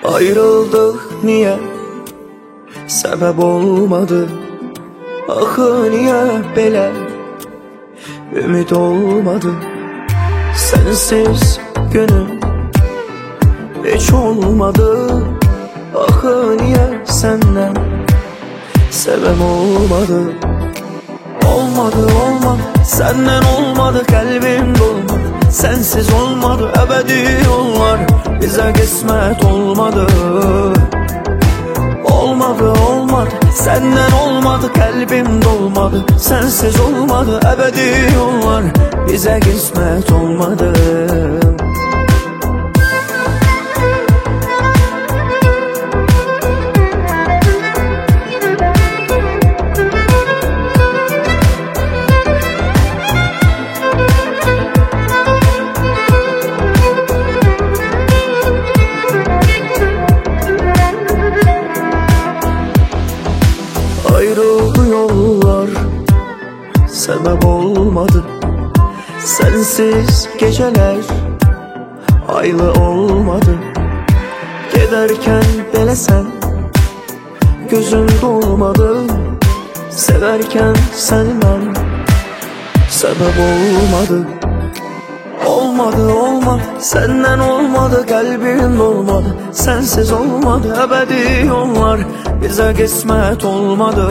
Ayrıldık niye? Sebep olmadı. Axı niye belə? Ümid olmadı. Sensiz günüm hiç olmadı. Axı niye senden sebep olmadı? Olmadı, senden olmadı, kalbim dolmadı. Sensiz olmadı, ebedi yollar bize kısmet olmadı. Olmadı, senden olmadı, kalbim dolmadı. Sensiz olmadı, ebedi yollar bize kısmet olmadı. Ayrıldı yollar, sebep olmadı. Sensiz geceler aylı olmadı. Giderken belə sen gözüm dolmadı. Severken sen ben sebep olmadı. Olmadı, senden olmadı, kalbim dolmadı. Sensiz olmadı, ebedi yollar bize kısmet olmadı.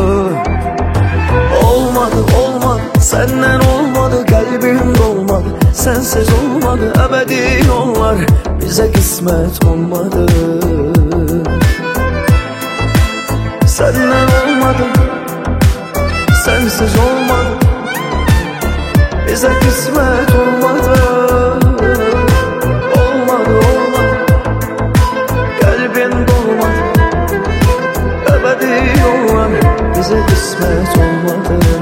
Olmadı, senden olmadı, kalbim dolmadı. Sensiz olmadı, ebedi yollar bize kısmet olmadı. Senden olmadı, sensiz olmadı, bize kısmet olmadı. Olmadı, kalbim dolmadı, ebedi yollar bize kısmet olmadı.